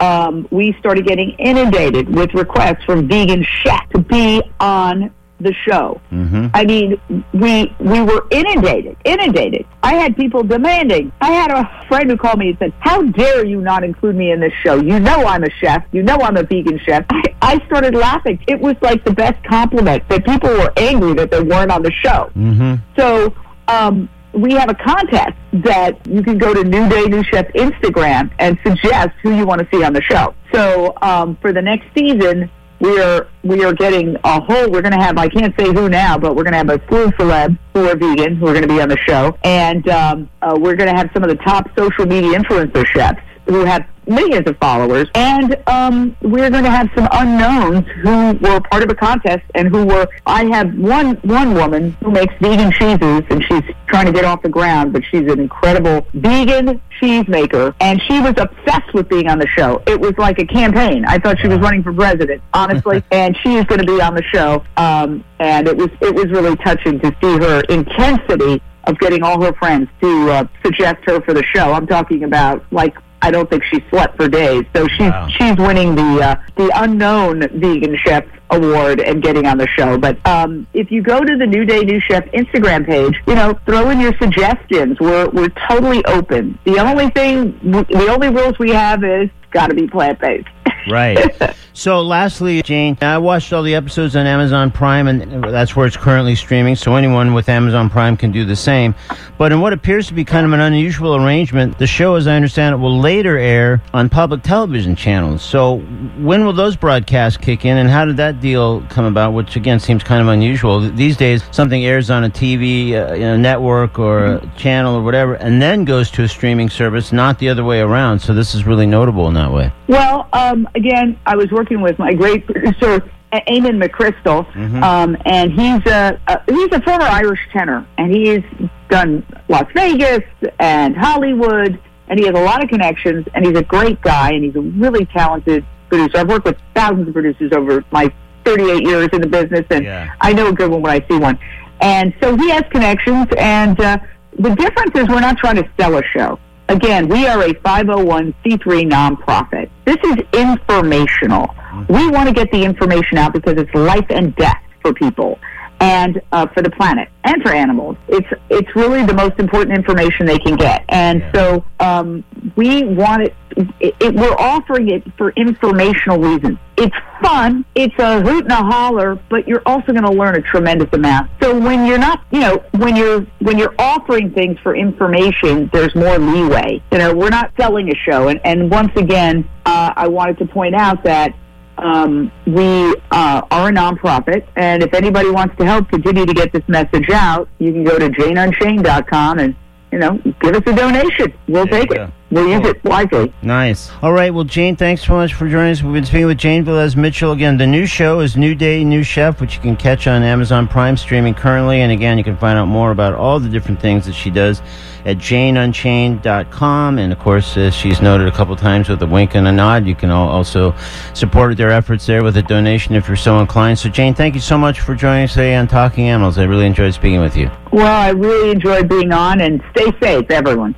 um, we started getting inundated with requests from vegan chefs to be on the show. Mm-hmm. I mean, we we were inundated, inundated. I had people demanding. I had a friend who called me and said, "How dare you not include me in this show? You know I'm a chef. You know I'm a vegan chef." I, I started laughing. It was like the best compliment that people were angry that they weren't on the show. Mm-hmm. So um, we have a contest that you can go to New Day New Chef Instagram and suggest who you want to see on the show. So um, for the next season, We are we are getting a whole. We're going to have, I can't say who now, but we're going to have a slew of celebs who are vegan who are going to be on the show, and um, uh, we're going to have some of the top social media influencer chefs who have millions of followers, and um, we're going to have some unknowns who were part of a contest and who were. I have one one woman who makes vegan cheeses, and she's trying to get off the ground, but she's an incredible vegan cheese maker, and she was obsessed with being on the show. It was like a campaign. I thought she was running for president, honestly, and she is going to be on the show. Um, and it was it was really touching to see her intensity of getting all her friends to uh, suggest her for the show. I'm talking about like. I don't think she slept for days. So she's Wow. she's winning the uh, the unknown vegan chef award and getting on the show. But um, if you go to the New Day New Chef Instagram page, you know, throw in your suggestions. We're we're totally open. The only thing, the only rules we have is got to be plant based. Right. So lastly, Jane, I watched all the episodes on Amazon Prime, and that's where it's currently streaming, so anyone with Amazon Prime can do the same. But in what appears to be kind of an unusual arrangement, the show, as I understand it, will later air on public television channels. So when will those broadcasts kick in, and how did that deal come about, which, again, seems kind of unusual? These days, something airs on a T V uh, you know, network or a channel or whatever, and then goes to a streaming service, not the other way around. So this is really notable in that way. Well, um, again, I was working with my great producer, Eamon McChrystal, Mm-hmm. um, and he's a, a he's a former Irish tenor, and he's done Las Vegas and Hollywood, and he has a lot of connections, and he's a great guy, and he's a really talented producer. I've worked with thousands of producers over my thirty-eight years in the business, and Yeah. I know a good one when I see one. And so he has connections, and uh, the difference is we're not trying to sell a show. Again, we are a five oh one c three nonprofit. This is informational. We want to get the information out because it's life and death for people and uh, for the planet and for animals. It's it's really the most important information they can get. And Yeah. so um, we want it, it, it, we're offering it for informational reasons. It's fun. It's a hoot and a holler, but you're also going to learn a tremendous amount. So when you're not, you know, when you're when you're offering things for information, there's more leeway. You know, we're not selling a show. And, and once again, uh, I wanted to point out that um, we uh, are a nonprofit, and if anybody wants to help continue to get this message out, you can go to jane unchained dot com and, you know, give us a donation. We'll There you take go. it. We'll use it wisely. Nice. All right. Well, Jane, thanks so much for joining us. We've been speaking with Jane Velez Mitchell. Again, the new show is New Day, New Chef, which you can catch on Amazon Prime, streaming currently. And again, you can find out more about all the different things that she does at jane unchained dot com. And of course, as she's noted a couple times with a wink and a nod, you can al- also support their efforts there with a donation if you're so inclined. So, Jane, thank you so much for joining us today on Talking Animals. I really enjoyed speaking with you. Well, I really enjoyed being on, and stay safe, everyone.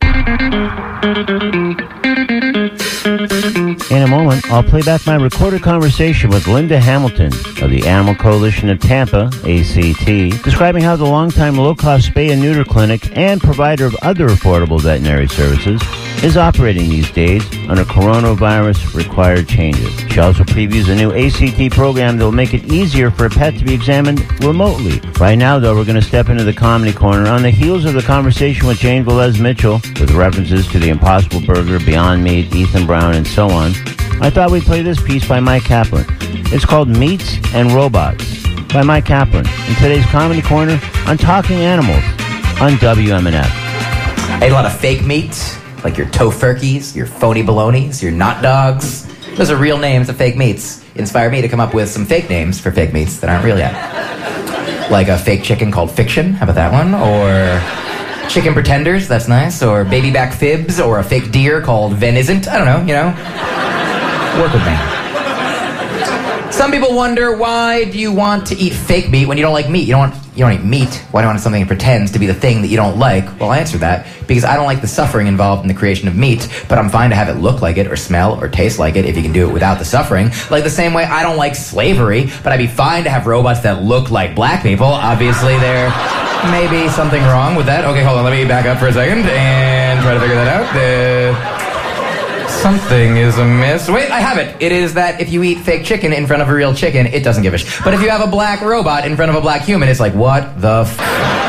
In a moment, I'll play back my recorded conversation with Linda Hamilton of the Animal Coalition of Tampa, A C T, describing how the longtime low-cost spay and neuter clinic and provider of other affordable veterinary services is operating these days under coronavirus-required changes. She also previews a new A C T program that will make it easier for a pet to be examined remotely. Right now, though, we're going to step into the Comedy Corner on the heels of the conversation with Jane Velez Mitchell, with references to the Impossible Burger, Beyond Meat, Ethan Brown, and so on. I thought we'd play this piece by Mike Kaplan. It's called Meats and Robots by Mike Kaplan in today's Comedy Corner on Talking Animals on W M N F. I ate a lot of fake meats, like your tofurkeys, your phony balonies, your not dogs. Those are real names of fake meats. Inspired me to come up with some fake names for fake meats that aren't real yet. Like a fake chicken called Fiction, how about that one? Or chicken pretenders, that's nice. Or baby back fibs, or a fake deer called Venisant. I don't know, you know. Work with me. Some people wonder, why do you want to eat fake meat when you don't like meat? You don't want, you don't eat meat. Why do you want something that pretends to be the thing that you don't like? Well, I'll answer that because I don't like the suffering involved in the creation of meat, but I'm fine to have it look like it or smell or taste like it if you can do it without the suffering. Like the same way I don't like slavery, but I'd be fine to have robots that look like black people. Obviously, there may be something wrong with that. Okay, hold on. Let me back up for a second and try to figure that out. Uh... Something is amiss. Wait, I have it. It is that if you eat fake chicken in front of a real chicken, it doesn't give a sh. But if you have a black robot in front of a black human, it's like, what the f?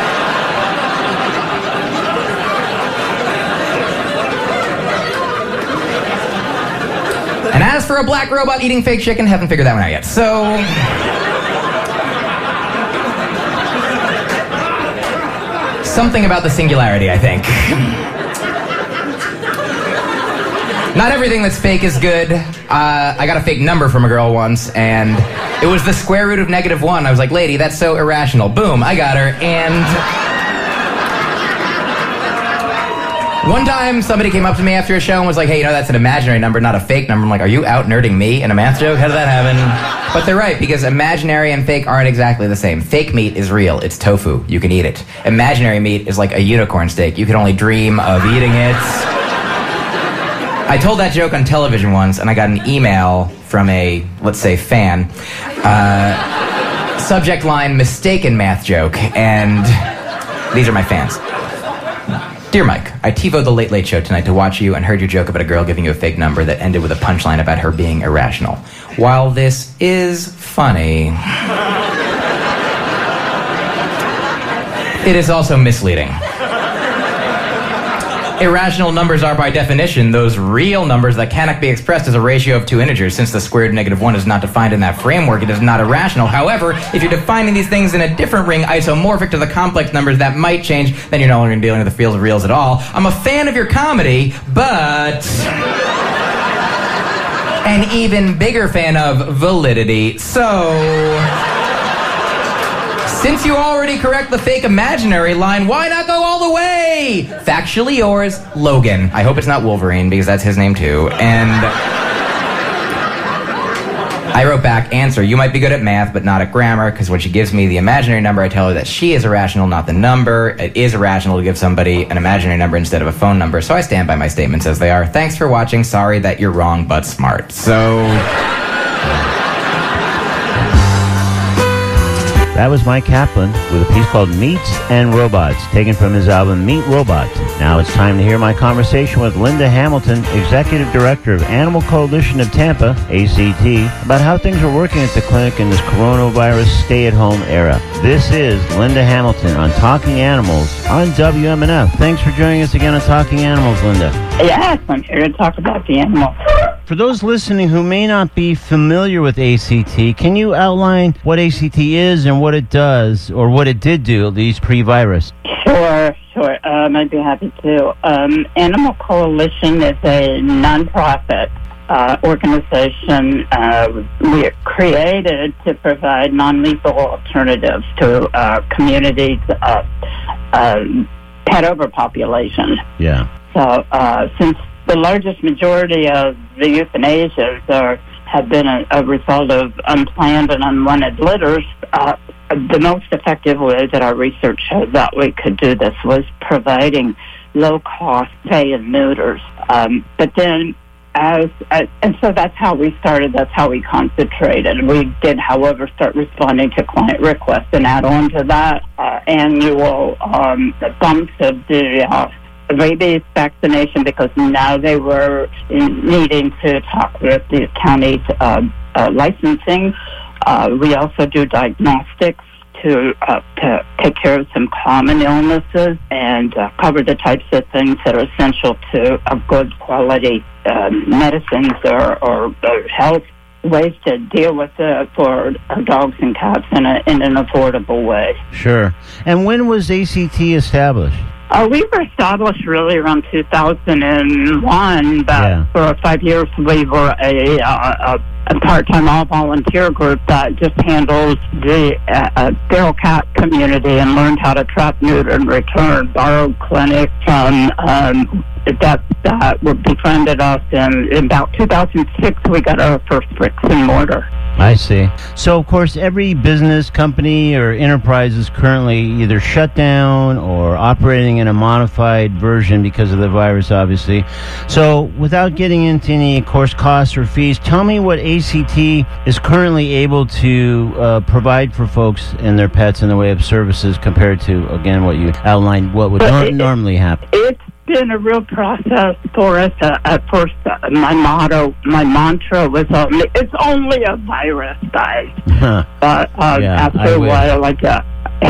And as for a black robot eating fake chicken, haven't figured that one out yet. So... something about the singularity, I think. Not everything that's fake is good. Uh, I got a fake number from a girl once, and it was the square root of negative one. I was like, lady, that's so irrational. Boom, I got her. And one time, somebody came up to me after a show and was like, hey, you know, that's an imaginary number, not a fake number. I'm like, are you out nerding me in a math joke? How did that happen? But they're right, because imaginary and fake aren't exactly the same. Fake meat is real. It's tofu. You can eat it. Imaginary meat is like a unicorn steak. You can only dream of eating it. I told that joke on television once, and I got an email from a, let's say, fan. Uh, subject line, mistaken math joke, and these are my fans. Dear Mike, I TiVoed the Late Late Show tonight to watch you and heard your joke about a girl giving you a fake number that ended with a punchline about her being irrational. While this is funny, it is also misleading. Irrational numbers are, by definition, those real numbers that cannot be expressed as a ratio of two integers. Since the square root of negative one is not defined in that framework, it is not irrational. However, if you're defining these things in a different ring isomorphic to the complex numbers, that might change. Then you're no longer dealing with the fields of reals at all. I'm a fan of your comedy, but... an even bigger fan of validity. So... since you already correct the fake imaginary line, why not go all the way? Factually yours, Logan. I hope it's not Wolverine, because that's his name too. And I wrote back, answer, you might be good at math, but not at grammar, because when she gives me the imaginary number, I tell her that she is irrational, not the number. It is irrational to give somebody an imaginary number instead of a phone number, so I stand by my statements as they are. Thanks for watching. Sorry that you're wrong, but smart. So... That was Mike Kaplan with a piece called Meats and Robots, taken from his album Meat Robot. Now it's time to hear my conversation with Linda Hamilton, Executive Director of Animal Coalition of Tampa, A C T, about how things are working at the clinic in this coronavirus stay-at-home era. This is Linda Hamilton on Talking Animals on W M N F. Thanks for joining us again on Talking Animals, Linda. Yes, I'm here to talk about the animals. For those listening who may not be familiar with A C T, can you outline what A C T is and what it does, or what it did do, at least pre-virus? Sure, sure. Um, I'd be happy to. Um, Animal Coalition is a nonprofit uh, organization uh, we created to provide non-lethal alternatives to uh, communities' uh, uh, pet overpopulation. Yeah. So uh, since the largest majority of the euthanasias are, have been a, a result of unplanned and unwanted litters, uh, the most effective way that our research showed that we could do this was providing low-cost spay and neuters. Um, but then, as uh, and so that's how we started. That's how we concentrated. We did, however, start responding to client requests and add on to that uh, annual um, bumps of the uh, rabies vaccination, because now they were needing to talk with the county's uh, uh, licensing. Uh, we also do diagnostics to, uh, to take care of some common illnesses and uh, cover the types of things that are essential to a good quality uh, medicines or, or, or health ways to deal with it for dogs and cats in, a, in an affordable way. Sure. And when was A C T established? Uh, we were established really around two thousand one, but yeah. for five years we were a, a, a part-time all-volunteer group that just handled the uh, feral cat community and learned how to trap, neuter, and return borrowed clinics from um, that that befriended us. And in about two thousand six, we got our first bricks and mortar. I see. So, of course, every business, company, or enterprise is currently either shut down or operating in a modified version because of the virus, obviously. So, without getting into any, of course, costs or fees, tell me what A C T is currently able to uh, provide for folks and their pets in the way of services compared to, again, what you outlined, what would nor- it, normally happen. It's been a real process for us. Uh, at first, uh, my motto, my mantra was only, it's only a virus, guys. Huh. But uh, Yeah, after I a wish. while, like, uh,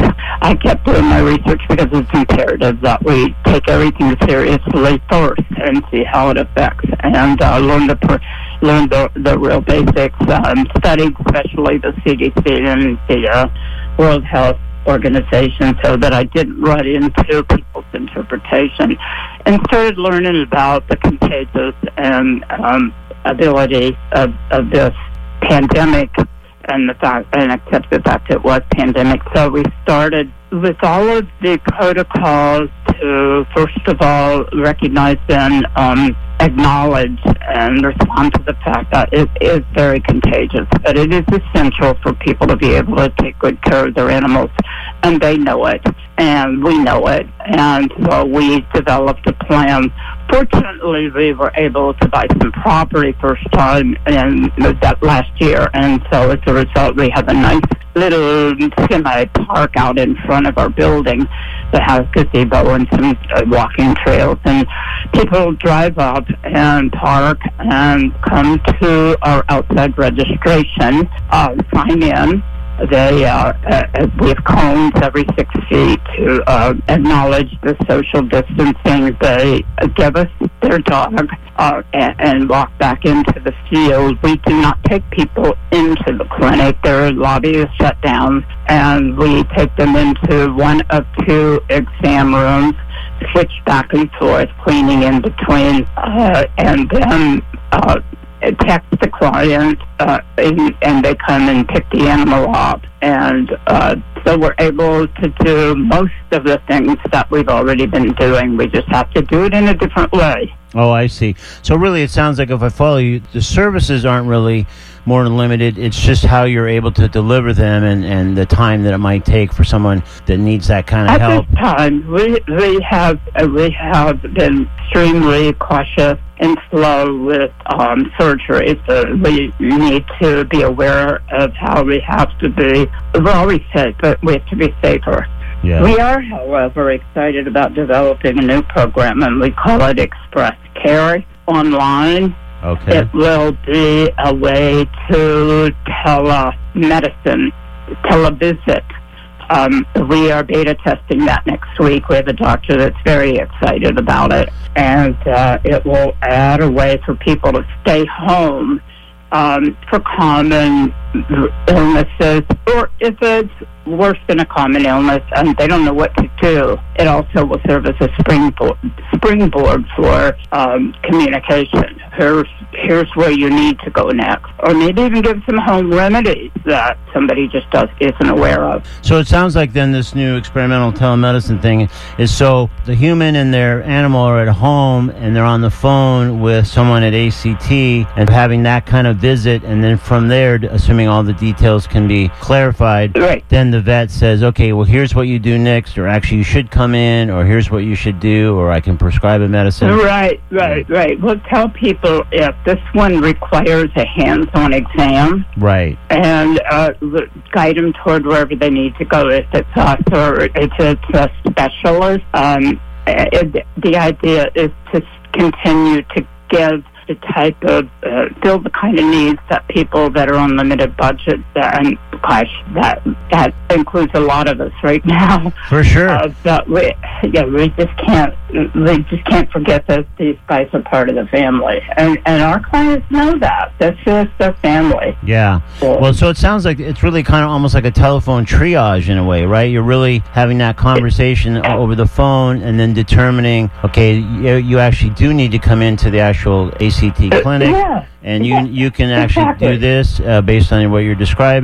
I kept doing my research because it's imperative that we take everything seriously first and see how it affects, and uh, learn the per- learn the, the real basics. Um, studied especially the C D C and the uh, World Health Organization, so that I didn't run into people's interpretation, and started learning about the contagious and um, ability of, of this pandemic, and the fact, and accept the fact it was pandemic. So we started with all of the protocols to, first of all, recognize and um, acknowledge and respond to the fact that it is very contagious, but it is essential for people to be able to take good care of their animals, and they know it, and we know it, and so we developed a plan. Fortunately, we were able to buy some property first time in that last year, and so as a result, we have a nice little semi-park out in front of our building that has gazebo and some uh, walking trails, and people drive up and park and come to our outside registration, uh, sign in. They uh, uh, we have cones every six feet to uh, acknowledge the social distancing. They give us their dog uh, and, and walk back into the field. We do not take people into the clinic. Their lobby is shut down, and we take them into one of two exam rooms, switch back and forth, cleaning in between, uh, and then uh, text the client, uh, and, and they come and pick the animal up. And uh, so we're able to do most of the things that we've already been doing. We just have to do it in a different way. Oh, I see. So really, it sounds like if I follow you, the services aren't really more than limited. It's just how you're able to deliver them, and, and the time that it might take for someone that needs that kind of At help. this time, we we have uh, we have been extremely cautious and slow with um, surgery. So we need to be aware of how we have to be. We're always safe, but we have to be safer. Yeah. We are, however, excited about developing a new program, and we call it Express Care Online. Okay. It will be a way to telemedicine, televisit. Um, we are beta testing that next week. We have a doctor that's very excited about it, and uh, it will add a way for people to stay home um, for common illnesses, or if it's worse than a common illness and they don't know what to do, it also will serve as a springboard, springboard for um, communication. Here's, here's where you need to go next. Or maybe even give some home remedies that somebody just does, isn't aware of. So it sounds like then this new experimental telemedicine thing is so the human and their animal are at home and they're on the phone with someone at A C T and having that kind of visit, and then from there, assuming all the details can be clarified, Right. then the vet says, okay, well, here's what you do next, or actually you should come in, or here's what you should do, or I can prescribe a medicine. Right, right, right. We'll tell people if this one requires a hands-on exam, Right. and uh, guide them toward wherever they need to go. If it's us or if it's a specialist, um, it, the idea is to continue to give the type of, uh, fill the kind of needs that people that are on limited budgets, and gosh, that that includes a lot of us right now. For sure. Uh, but we, yeah, we just can't, we just can't forget that these guys are part of the family, and and our clients know that. This is their family. Yeah. So, Well, so it sounds like it's really kind of almost like a telephone triage in a way, right? You're really having that conversation over the phone and then determining, okay, you, you actually do need to come into the actual A C T clinic, yeah, and you yeah, you can actually exactly. do this uh, based on what you're describing. So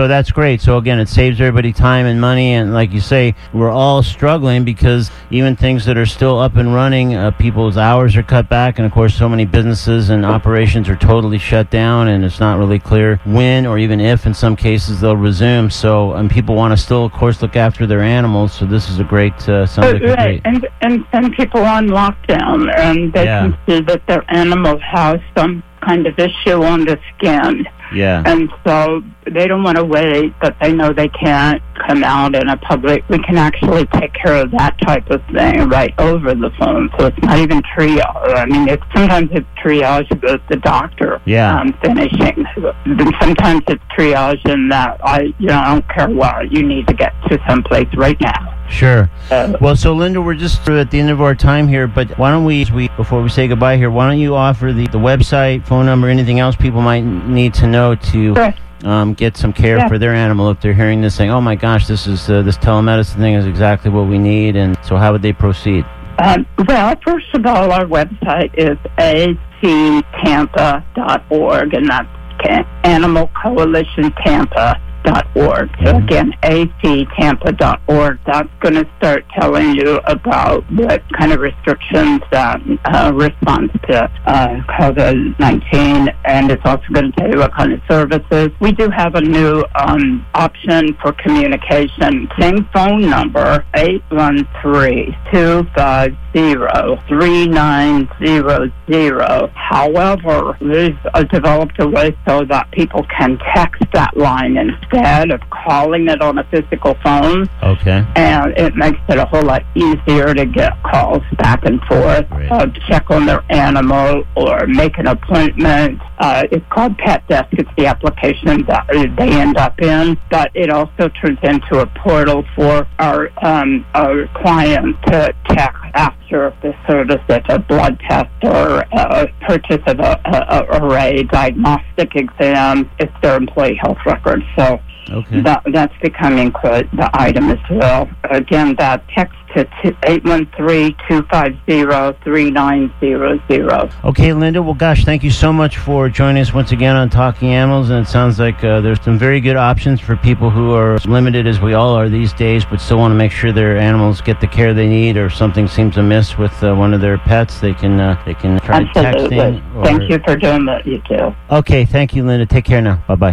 that's great. So again, it saves everybody time and money, and like you say, we're all struggling because even things that are still up and running, uh, people's hours are cut back, and of course so many businesses and operations are totally shut down, and it's not really clear when or even if in some cases they'll resume. So and people want to still, of course, look after their animals, so this is a great, uh, sounds like a Right, great... and, and some people on lockdown, and they Yeah. can see that their animal has some kind of issue on the skin. Yeah. And so they don't want to wait, but they know they can't come out in a public. We can actually take care of that type of thing right over the phone. So it's not even triage. I mean, it's, sometimes it's triage with the doctor Yeah. um, finishing. And sometimes it's triage in that, I, you know, I don't care what, you need to get to someplace right now. Sure. Uh, Well, so Linda, we're just at the end of our time here, but why don't we, we before we say goodbye here, why don't you offer the, the website, phone number, anything else people might need to know to Sure. um, get some care Yeah. for their animal if they're hearing this saying, oh my gosh, this is uh, this telemedicine thing is exactly what we need, and so how would they proceed? Um, well, first of all, our website is a c tampa dot org, and that's ca- Animal Coalition Tampa dot org. So again, a c tampa dot org. That's going to start telling you about what kind of restrictions that uh, response to uh, COVID nineteen, and it's also going to tell you what kind of services. We do have a new um, option for communication. Same phone number, eight one three, two five zero, three nine zero zero. However, we've uh, developed a way so that people can text that line instead of calling it on a physical phone, Okay. and it makes it a whole lot easier to get calls back and forth, Great. uh, check on their animal or make an appointment. Uh, it's called Pet Desk. It's the application that they end up in, but it also turns into a portal for our, um, our clients to check after the service at a blood test or a purchase of a, a, or a diagnostic exam. It's their employee health record. So Okay. that, that's becoming quite the item as well. Again, that text to eight one three, two five zero, three nine zero zero. Okay, Linda. Well, gosh, thank you so much for joining us once again on Talking Animals. And it sounds like uh, there's some very good options for people who are limited, as we all are these days, but still want to make sure their animals get the care they need, or if something seems amiss with uh, one of their pets, they can uh, they can try Absolutely. texting. Or... Thank you for doing what you do. Okay, thank you, Linda. Take care now. Bye bye.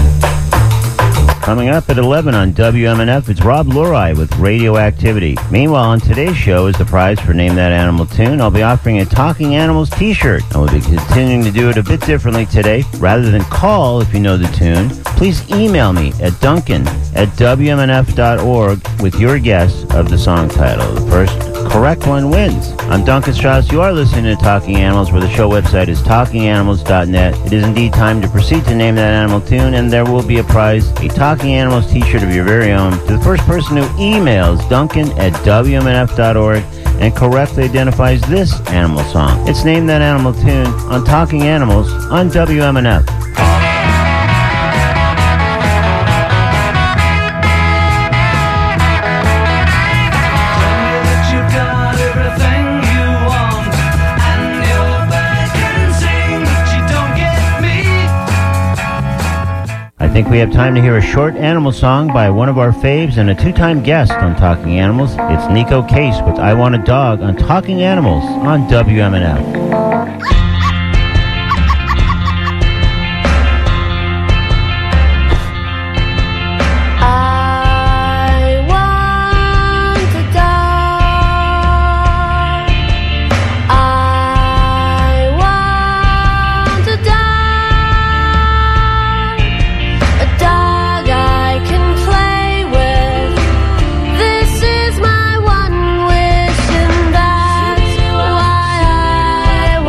Coming up at eleven on W M N F, it's Rob Lurie with Radioactivity. Meanwhile, on today's show is the prize for Name That Animal Tune. I'll be offering a Talking Animals t-shirt. I will be continuing to do it a bit differently today. Rather than call if you know the tune, please email me at Duncan at W M N F dot org with your guess of the song title. The first correct one wins. I'm Duncan Strauss. You are listening to Talking Animals, where the show website is talking animals dot net. It is indeed time to proceed to name that animal tune, and there will be a prize, a Talking Animals t-shirt of your very own, to the first person who emails Duncan at W M N F dot org and correctly identifies this animal song. It's Name That Animal Tune on Talking Animals on W M N F. I think we have time to hear a short animal song by one of our faves and a two-time guest on Talking Animals. It's Nico Case with I Want a Dog on Talking Animals on W M N F. This is my one wish, and that's why I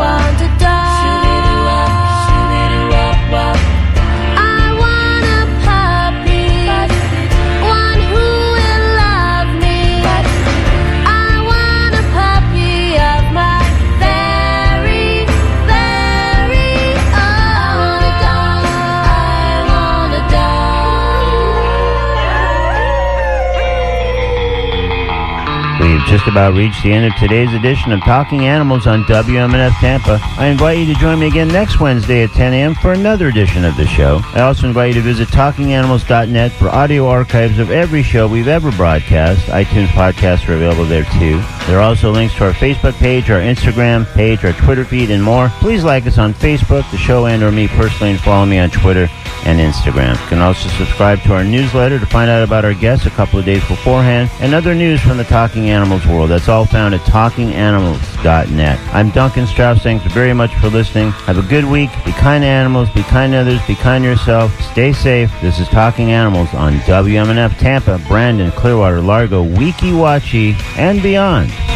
We've just about reached the end of today's edition of Talking Animals on W M N F Tampa. I invite you to join me again next Wednesday at ten a.m. for another edition of the show. I also invite you to visit talking animals dot net for audio archives of every show we've ever broadcast. iTunes podcasts are available there too. There are also links to our Facebook page, our Instagram page, our Twitter feed, and more. Please like us on Facebook, the show, and or me personally, and follow me on Twitter and Instagram. You can also subscribe to our newsletter to find out about our guests a couple of days beforehand and other news from the Talking Animals world. That's all found at talking animals dot net. I'm Duncan Strauss. Thanks very much for listening. Have a good week. Be kind to animals. Be kind to others. Be kind to yourself. Stay safe. This is Talking Animals on W M N F Tampa, Brandon, Clearwater, Largo, Weeki Wachee, and beyond.